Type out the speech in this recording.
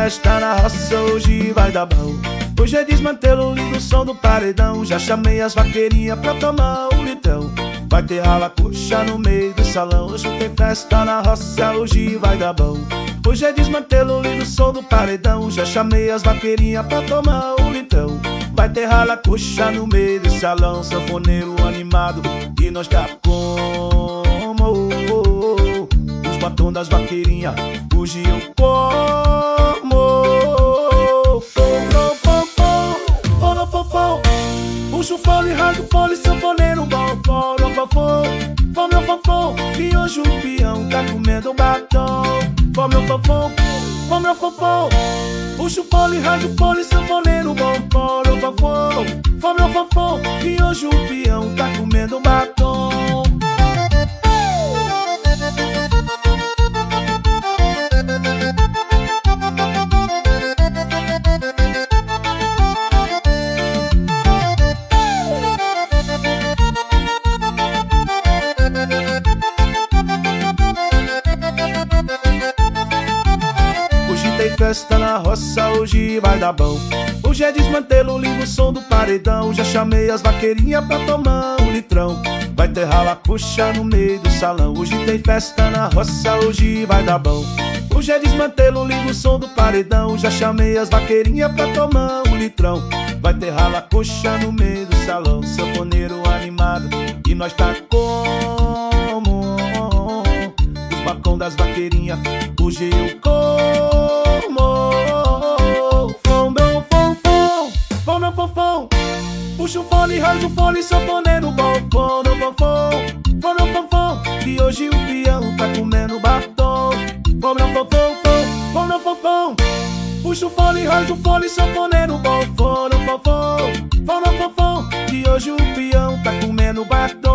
festa na roça, hoje vai dar bom. Hoje é desmantelo lindo som do paredão. Já chamei as vaqueirinhas pra tomar um litrão. Vai ter rala-coxa no meio do salão. Hoje tem festa na roça, hoje vai dar bom. Hoje é desmantelo lindo som do paredão. Já chamei as vaqueirinhas pra tomar um litrão. Vai ter rala-coxa no meio do salão. Sanfoneiro animado e nós tá como os batom das vaqueirinhas, hoje eu como. Puxa o fole, rasga o fole, sanfoneiro bom. Fó meu fofão, que hoje o peão tá comendo batom. Fó meu fofão, puxa o fole, rasga o fole, sanfoneiro bom. Fó meu fofão, que hoje o peão tá comendo batom. Tem festa na roça, hoje vai dar bom. Hoje é desmantelo, lindo som do paredão. Já chamei as vaqueirinhas pra tomar um litrão. Vai ter rala-coxa no meio do salão. Hoje tem festa na roça, hoje vai dar bom. Hoje é desmantelo, lindo som do paredão. Já chamei as vaqueirinhas pra tomar um litrão. Vai ter rala-coxa no meio do salão. Sanfoneiro animado e nós tá como os bacão das vaqueirinhas, hoje eu como. Puxa o fole, rasga o fole, sanfoneiro bom. Fó meu fofão, que hoje o peão tá comendo batom. Fó meu fofão, puxa o fole, rasga o fole, sanfoneiro bom. Fó meu fofão, que hoje o peão tá comendo batom.